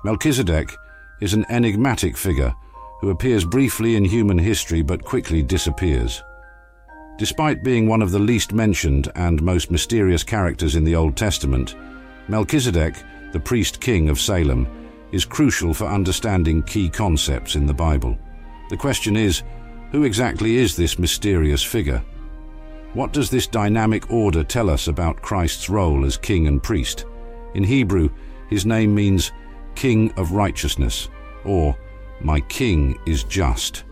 Melchizedek is an enigmatic figure who appears briefly in human history but quickly disappears. Despite being one of the least mentioned and most mysterious characters in the Old Testament, Melchizedek, the priest-king of Salem, is crucial for understanding key concepts in the Bible. The question is, who exactly is this mysterious figure? What does this dynamic order tell us about Christ's role as king and priest? In Hebrew, his name means King of Righteousness, or My King is Just.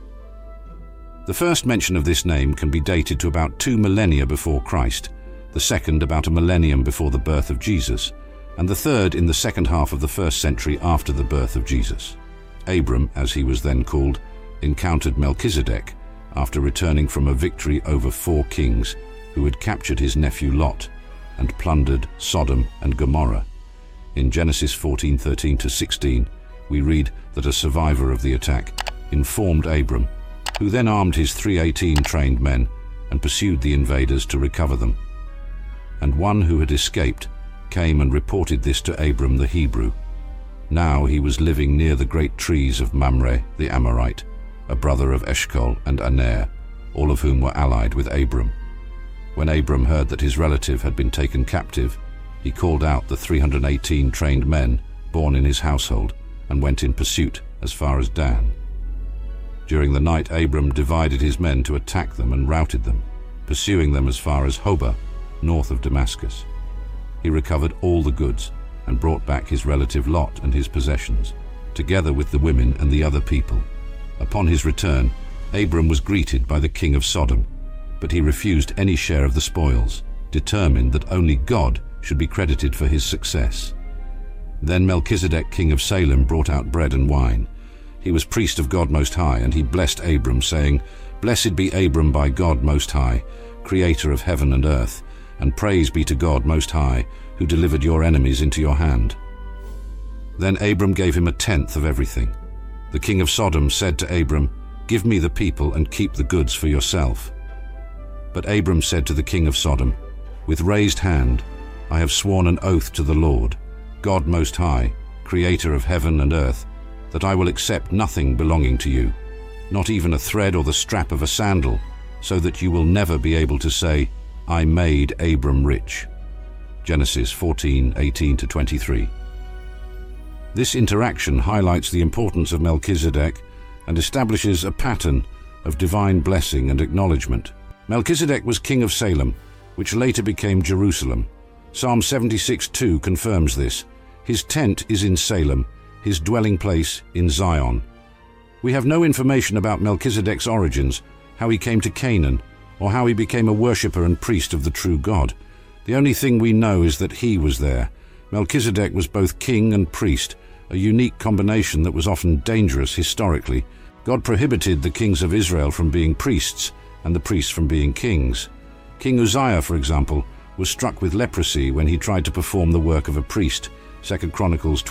The first mention of this name can be dated to about 2 millennia before Christ, the second about a millennium before the birth of Jesus, and the third in the second half of the 1st century after the birth of Jesus. Abram, as he was then called, encountered Melchizedek after returning from a victory over 4 kings who had captured his nephew Lot and plundered Sodom and Gomorrah. In Genesis 14:13-16, we read that a survivor of the attack informed Abram, who then armed his 318 trained men and pursued the invaders to recover them. And one who had escaped came and reported this to Abram the Hebrew. Now he was living near the great trees of Mamre the Amorite, a brother of Eshcol and Aner, all of whom were allied with Abram. When Abram heard that his relative had been taken captive, he called out the 318 trained men born in his household and went in pursuit as far as Dan. During the night, Abram divided his men to attack them and routed them, pursuing them as far as Hobah, north of Damascus. He recovered all the goods and brought back his relative Lot and his possessions, together with the women and the other people. Upon his return, Abram was greeted by the king of Sodom, but he refused any share of the spoils, determined that only God should be credited for his success. Then Melchizedek, king of Salem, brought out bread and wine. He was priest of God Most High, and he blessed Abram, saying, "Blessed be Abram by God Most High, creator of heaven and earth, and praise be to God Most High, who delivered your enemies into your hand." Then Abram gave him 1/10 of everything. The king of Sodom said to Abram, "Give me the people and keep the goods for yourself." But Abram said to the king of Sodom, "With raised hand I have sworn an oath to the Lord, God Most High, creator of heaven and earth, that I will accept nothing belonging to you, not even a thread or the strap of a sandal, so that you will never be able to say, 'I made Abram rich.'" Genesis 14:18-23. This interaction highlights the importance of Melchizedek and establishes a pattern of divine blessing and acknowledgement. Melchizedek was king of Salem, which later became Jerusalem. Psalm 76:2 confirms this. His tent is in Salem, his dwelling place in Zion. We have no information about Melchizedek's origins, how he came to Canaan, or how he became a worshipper and priest of the true God. The only thing we know is that he was there. Melchizedek was both king and priest, a unique combination that was often dangerous historically. God prohibited the kings of Israel from being priests and the priests from being kings. King Uzziah, for example, was struck with leprosy when he tried to perform the work of a priest, 2 Chronicles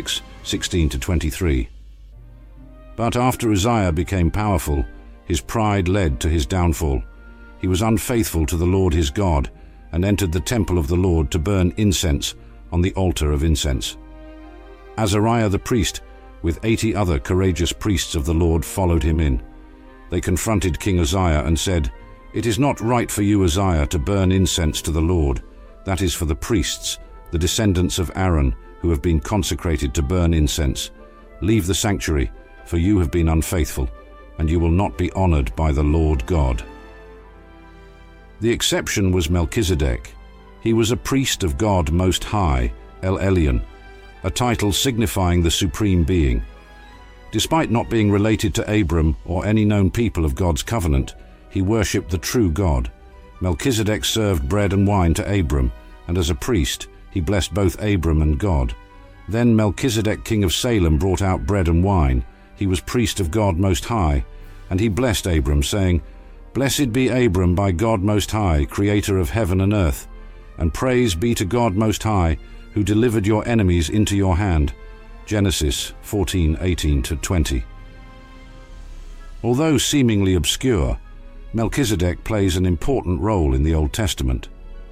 26:16-23. But after Uzziah became powerful, his pride led to his downfall. He was unfaithful to the Lord his God and entered the temple of the Lord to burn incense on the altar of incense. Azariah the priest, with 80 other courageous priests of the Lord, followed him in. They confronted King Uzziah and said, "It is not right for you, Uzziah, to burn incense to the Lord. That is for the priests, the descendants of Aaron, who have been consecrated to burn incense. Leave the sanctuary, for you have been unfaithful, and you will not be honored by the Lord God." The exception was Melchizedek. He was a priest of God Most High, El Elyon, a title signifying the supreme being. Despite not being related to Abram or any known people of God's covenant, he worshipped the true God. Melchizedek served bread and wine to Abram, and as a priest, he blessed both Abram and God. Then Melchizedek, king of Salem, brought out bread and wine. He was priest of God Most High, and he blessed Abram, saying, "Blessed be Abram by God Most High, creator of heaven and earth, and praise be to God Most High, who delivered your enemies into your hand." Genesis 14:18-20. Although seemingly obscure, Melchizedek plays an important role in the Old Testament.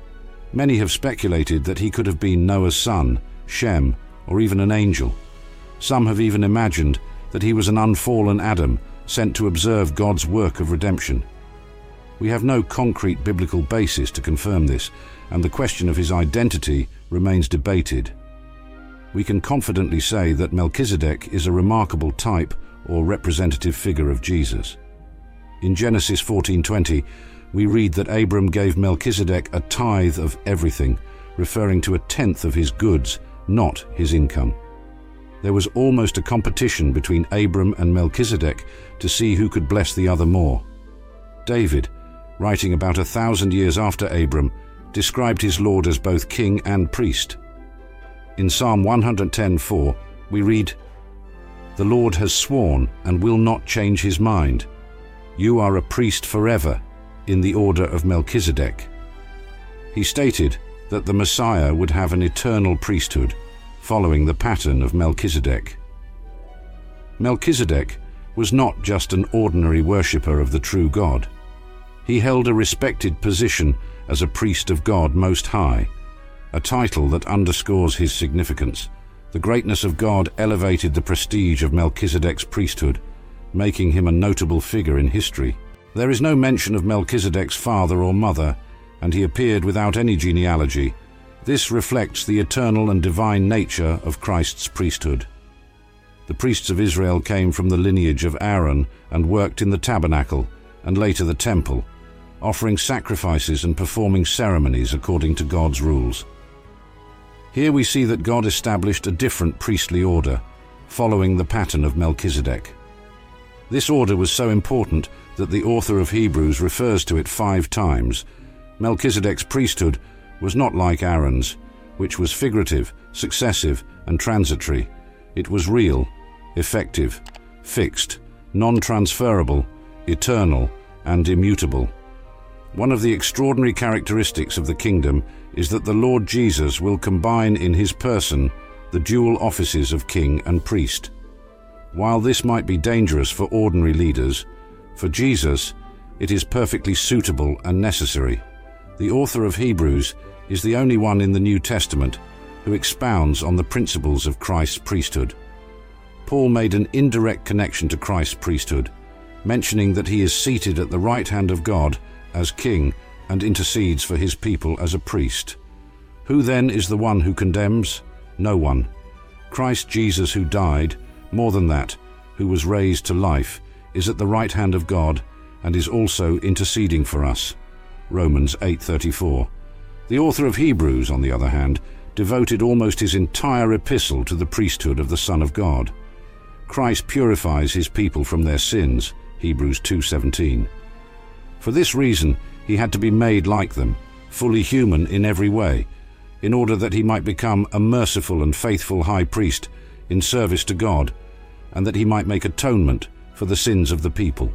Many have speculated that he could have been Noah's son, Shem, or even an angel. Some have even imagined that he was an unfallen Adam sent to observe God's work of redemption. We have no concrete biblical basis to confirm this, and the question of his identity remains debated. We can confidently say that Melchizedek is a remarkable type or representative figure of Jesus. In Genesis 14:20, we read that Abram gave Melchizedek a tithe of everything, referring to a tenth of his goods, not his income. There was almost a competition between Abram and Melchizedek to see who could bless the other more. David, writing about 1,000 years after Abram, described his Lord as both king and priest. In Psalm 110:4, we read, "The Lord has sworn and will not change his mind. You are a priest forever, in the order of Melchizedek." He stated that the Messiah would have an eternal priesthood, following the pattern of Melchizedek. Melchizedek was not just an ordinary worshipper of the true God. He held a respected position as a priest of God Most High, a title that underscores his significance. The greatness of God elevated the prestige of Melchizedek's priesthood, making him a notable figure in history. There is no mention of Melchizedek's father or mother, and he appeared without any genealogy. This reflects the eternal and divine nature of Christ's priesthood. The priests of Israel came from the lineage of Aaron and worked in the tabernacle and later the temple, offering sacrifices and performing ceremonies according to God's rules. Here we see that God established a different priestly order, following the pattern of Melchizedek. This order was so important that the author of Hebrews refers to it 5 times. Melchizedek's priesthood was not like Aaron's, which was figurative, successive, and transitory. It was real, effective, fixed, non-transferable, eternal, and immutable. One of the extraordinary characteristics of the kingdom is that the Lord Jesus will combine in his person the dual offices of king and priest. While this might be dangerous for ordinary leaders, for Jesus, it is perfectly suitable and necessary. The author of Hebrews is the only one in the New Testament who expounds on the principles of Christ's priesthood. Paul made an indirect connection to Christ's priesthood, mentioning that he is seated at the right hand of God as king and intercedes for his people as a priest. Who then is the one who condemns? No one. Christ Jesus, who died, more than that, who was raised to life, is at the right hand of God and is also interceding for us. Romans 8:34. The author of Hebrews, on the other hand, devoted almost his entire epistle to the priesthood of the Son of God. Christ purifies his people from their sins, Hebrews 2:17. For this reason, he had to be made like them, fully human in every way, in order that he might become a merciful and faithful high priest in service to God, and that he might make atonement for the sins of the people.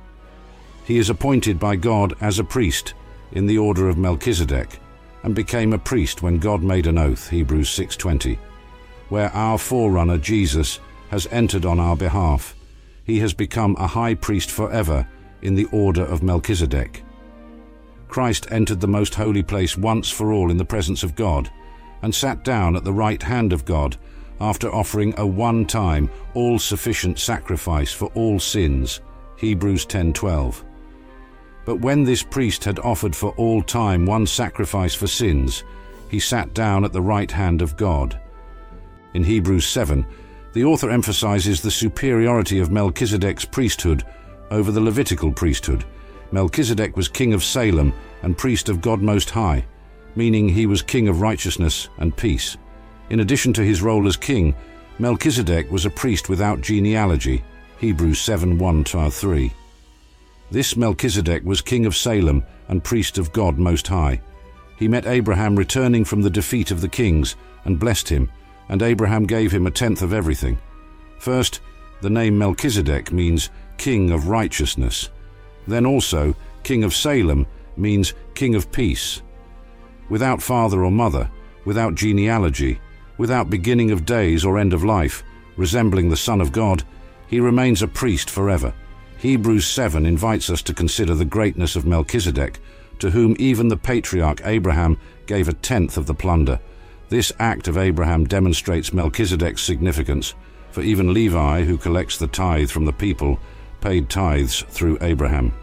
He is appointed by God as a priest in the order of Melchizedek, and became a priest when God made an oath, Hebrews 6:20, where our forerunner Jesus has entered on our behalf. He has become a high priest forever in the order of Melchizedek. Christ entered the most holy place once for all in the presence of God, and sat down at the right hand of God after offering a one-time, all-sufficient sacrifice for all sins, Hebrews 10:12. But when this priest had offered for all time one sacrifice for sins, he sat down at the right hand of God. In Hebrews 7, the author emphasizes the superiority of Melchizedek's priesthood over the Levitical priesthood. Melchizedek was king of Salem and priest of God Most High, meaning he was king of righteousness and peace. In addition to his role as king, Melchizedek was a priest without genealogy, Hebrews 7:1-3. This Melchizedek was king of Salem and priest of God Most High. He met Abraham returning from the defeat of the kings and blessed him, and Abraham gave him a tenth of everything. First, the name Melchizedek means king of righteousness. Then also, king of Salem means king of peace. Without father or mother, without genealogy, without beginning of days or end of life, resembling the Son of God, he remains a priest forever. Hebrews 7 invites us to consider the greatness of Melchizedek, to whom even the patriarch Abraham gave a tenth of the plunder. This act of Abraham demonstrates Melchizedek's significance, For even Levi, who collects the tithe from the people, paid tithes through Abraham.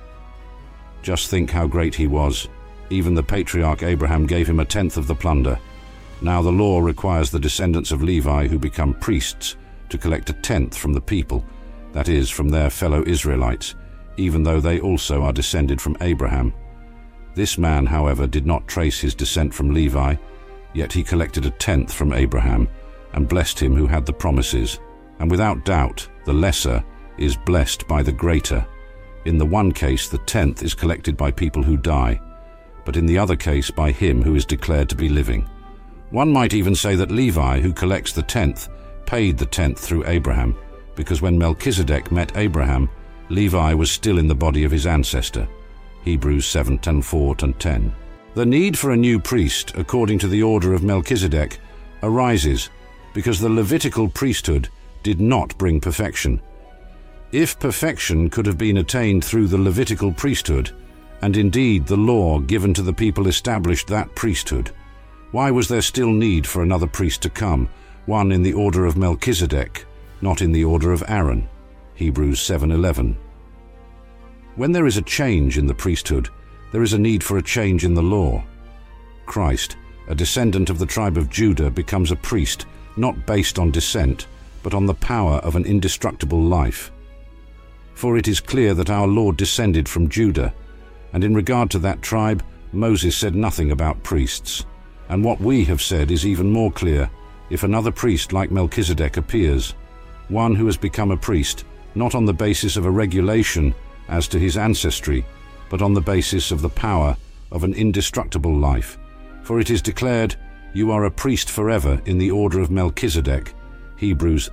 Just think how great he was. Even the patriarch Abraham gave him a tenth of the plunder. Now the law requires the descendants of Levi who become priests to collect a tenth from the people, that is, from their fellow Israelites, even though they also are descended from Abraham. This man, however, did not trace his descent from Levi, yet he collected a tenth from Abraham and blessed him who had the promises. And without doubt, the lesser is blessed by the greater. In the one case, the tenth is collected by people who die, but in the other case by him who is declared to be living. One might even say that Levi, who collects the tenth, paid the tenth through Abraham, because when Melchizedek met Abraham, Levi was still in the body of his ancestor. Hebrews 7:4-10. The need for a new priest, according to the order of Melchizedek, arises because the Levitical priesthood did not bring perfection. If perfection could have been attained through the Levitical priesthood, and indeed the law given to the people established that priesthood, why was there still need for another priest to come, one in the order of Melchizedek, not in the order of Aaron? Hebrews 7:11. When there is a change in the priesthood, there is a need for a change in the law. Christ, a descendant of the tribe of Judah, becomes a priest not based on descent, but on the power of an indestructible life. For it is clear that our Lord descended from Judah, and in regard to that tribe, Moses said nothing about priests. And what we have said is even more clear if another priest like Melchizedek appears, one who has become a priest, not on the basis of a regulation as to his ancestry, but on the basis of the power of an indestructible life. For it is declared, "You are a priest forever in the order of Melchizedek." Hebrews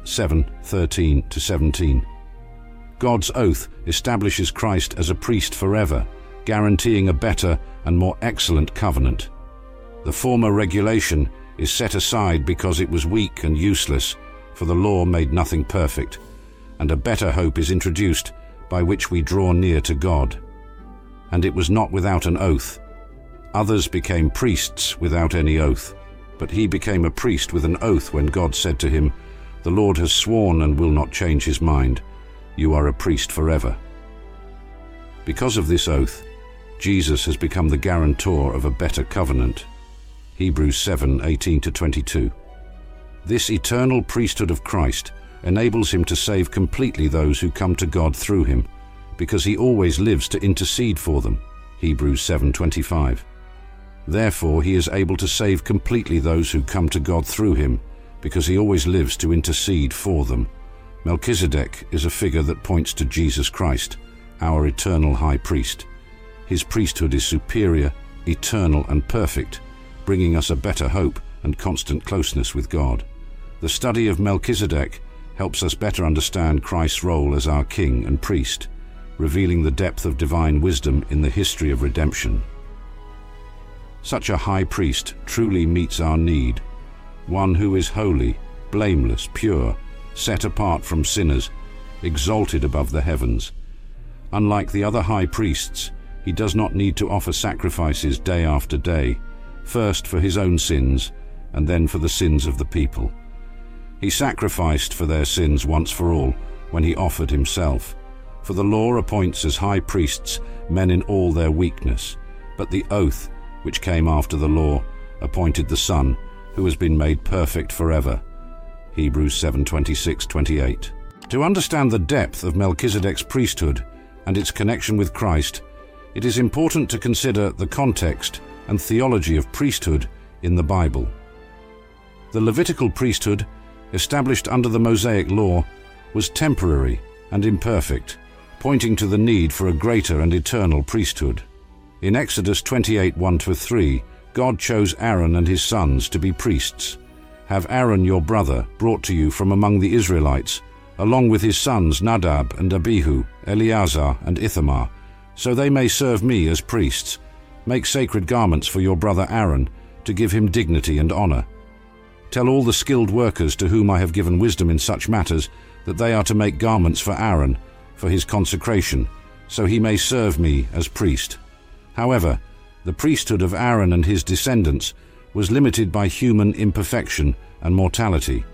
7:13-17. God's oath establishes Christ as a priest forever, guaranteeing a better and more excellent covenant. The former regulation is set aside because it was weak and useless, for the law made nothing perfect, and a better hope is introduced by which we draw near to God. And it was not without an oath. Others became priests without any oath, but he became a priest with an oath when God said to him, "The Lord has sworn and will not change his mind. You are a priest forever." Because of this oath, Jesus has become the guarantor of a better covenant. Hebrews 7:18-22. This eternal priesthood of Christ enables him to save completely those who come to God through him, because he always lives to intercede for them. Hebrews 7:25. Therefore he is able to save completely those who come to God through him, because he always lives to intercede for them. Melchizedek is a figure that points to Jesus Christ, our eternal high priest. His priesthood is superior, eternal and perfect, bringing us a better hope and constant closeness with God. The study of Melchizedek helps us better understand Christ's role as our king and priest, revealing the depth of divine wisdom in the history of redemption. Such a high priest truly meets our need, one who is holy, blameless, pure, set apart from sinners, exalted above the heavens. Unlike the other high priests, he does not need to offer sacrifices day after day, first for his own sins and then for the sins of the people. He sacrificed for their sins once for all when he offered himself. For the law appoints as high priests men in all their weakness, but the oath, which came after the law, appointed the Son, who has been made perfect forever. Hebrews 7:26-28. To understand the depth of Melchizedek's priesthood and its connection with Christ, it is important to consider the context and theology of priesthood in the Bible. The Levitical priesthood, established under the Mosaic law, was temporary and imperfect, pointing to the need for a greater and eternal priesthood. In Exodus 28:1-3, God chose Aaron and his sons to be priests. "Have Aaron your brother brought to you from among the Israelites, along with his sons Nadab and Abihu, Eleazar and Ithamar, so they may serve me as priests. Make sacred garments for your brother Aaron, to give him dignity and honor. Tell all the skilled workers to whom I have given wisdom in such matters that they are to make garments for Aaron, for his consecration, so he may serve me as priest." However, the priesthood of Aaron and his descendants was limited by human imperfection and mortality.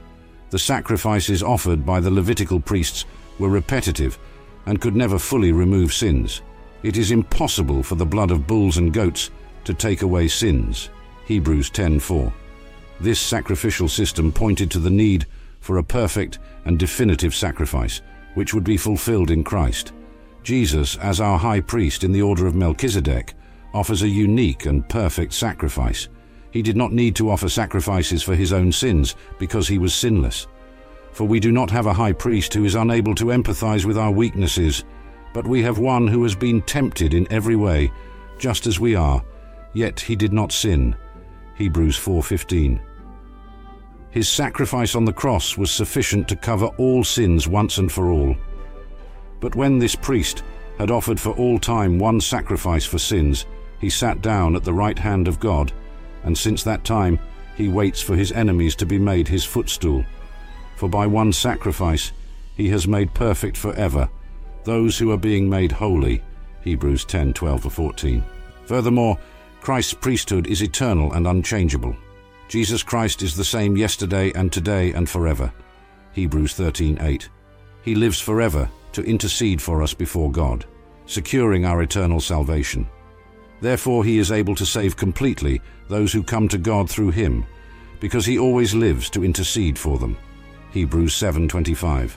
The sacrifices offered by the Levitical priests were repetitive and could never fully remove sins. It is impossible for the blood of bulls and goats to take away sins. Hebrews 10:4. This sacrificial system pointed to the need for a perfect and definitive sacrifice, which would be fulfilled in Christ. Jesus, as our high priest in the order of Melchizedek, offers a unique and perfect sacrifice. He did not need to offer sacrifices for his own sins because he was sinless. For we do not have a high priest who is unable to empathize with our weaknesses, but we have one who has been tempted in every way, just as we are, yet he did not sin. Hebrews 4:15. His sacrifice on the cross was sufficient to cover all sins once and for all. But when this priest had offered for all time one sacrifice for sins, he sat down at the right hand of God, and since that time he waits for his enemies to be made his footstool. For by one sacrifice he has made perfect forever those who are being made holy. Hebrews 10:12-14. Furthermore, Christ's priesthood is eternal and unchangeable. Jesus Christ is the same yesterday and today and forever. Hebrews 13:8. He lives forever to intercede for us before God, securing our eternal salvation. Therefore he is able to save completely those who come to God through him, because he always lives to intercede for them. Hebrews 7:25.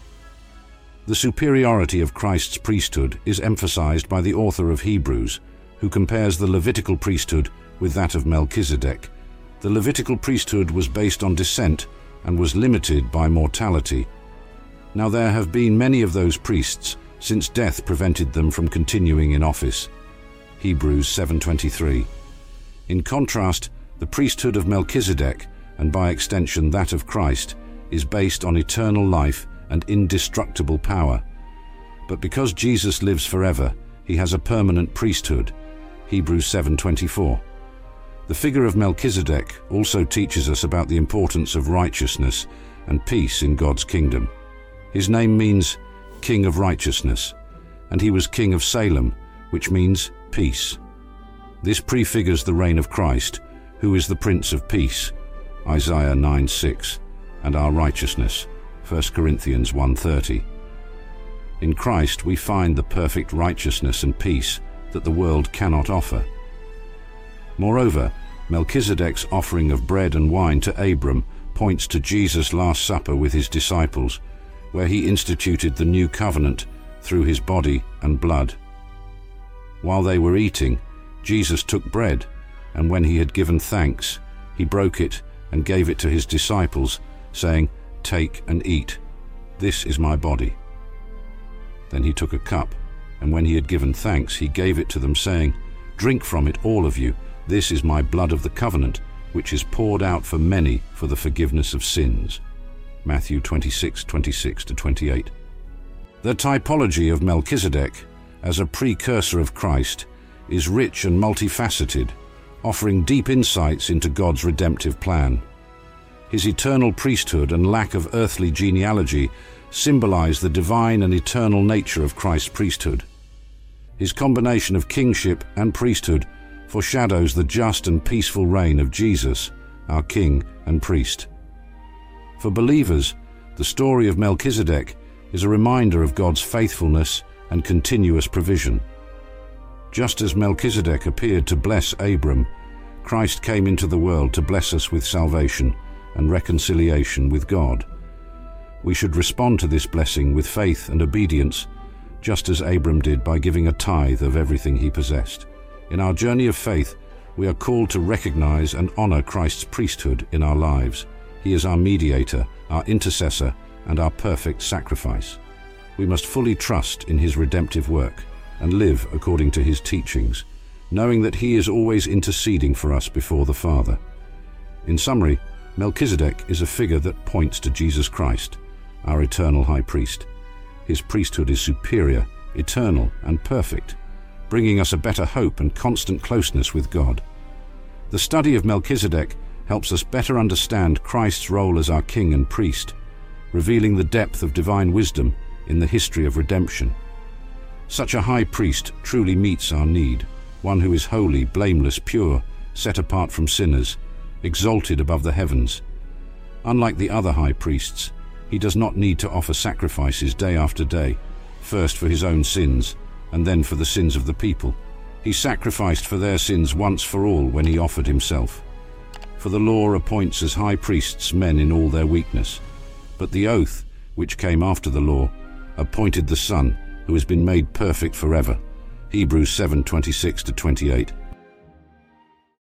The superiority of Christ's priesthood is emphasized by the author of Hebrews, who compares the Levitical priesthood with that of Melchizedek. The Levitical priesthood was based on descent and was limited by mortality. Now there have been many of those priests since death prevented them from continuing in office. Hebrews 7:23. In contrast, the priesthood of Melchizedek, and by extension that of Christ, is based on eternal life and indestructible power. But because Jesus lives forever, he has a permanent priesthood. Hebrews 7:24. The figure of Melchizedek also teaches us about the importance of righteousness and peace in God's kingdom. His name means King of Righteousness, and he was King of Salem, which means peace. This prefigures the reign of Christ, who is the Prince of Peace, Isaiah 9:6, and our righteousness, 1 Corinthians 1:30. In Christ we find the perfect righteousness and peace that the world cannot offer. Moreover, Melchizedek's offering of bread and wine to Abram points to Jesus' Last Supper with his disciples, where he instituted the new covenant through his body and blood. While they were eating, Jesus took bread, and when he had given thanks, he broke it and gave it to his disciples, saying, "Take and eat. This is my body." Then he took a cup, and when he had given thanks, he gave it to them, saying, "Drink from it, all of you. This is my blood of the covenant, which is poured out for many for the forgiveness of sins." Matthew 26:26-28. The typology of Melchizedek, as a precursor of Christ, is rich and multifaceted, offering deep insights into God's redemptive plan. His eternal priesthood and lack of earthly genealogy symbolize the divine and eternal nature of Christ's priesthood. His combination of kingship and priesthood foreshadows the just and peaceful reign of Jesus, our King and Priest. For believers, the story of Melchizedek is a reminder of God's faithfulness and continuous provision. Just as Melchizedek appeared to bless Abram, Christ came into the world to bless us with salvation and reconciliation with God. We should respond to this blessing with faith and obedience, just as Abram did by giving a tithe of everything he possessed. In our journey of faith, we are called to recognize and honor Christ's priesthood in our lives. He is our mediator, our intercessor, and our perfect sacrifice. We must fully trust in his redemptive work and live according to his teachings, knowing that he is always interceding for us before the Father. In summary, Melchizedek is a figure that points to Jesus Christ, our eternal high priest. His priesthood is superior, eternal, and perfect, bringing us a better hope and constant closeness with God. The study of Melchizedek helps us better understand Christ's role as our king and priest, revealing the depth of divine wisdom in the history of redemption. Such a high priest truly meets our need, one who is holy, blameless, pure, set apart from sinners, exalted above the heavens. Unlike the other high priests, he does not need to offer sacrifices day after day, first for his own sins and then for the sins of the people. He sacrificed for their sins once for all when he offered himself. For the law appoints as high priests men in all their weakness, but the oath, which came after the law, appointed the Son, who has been made perfect forever. Hebrews 7:26-28.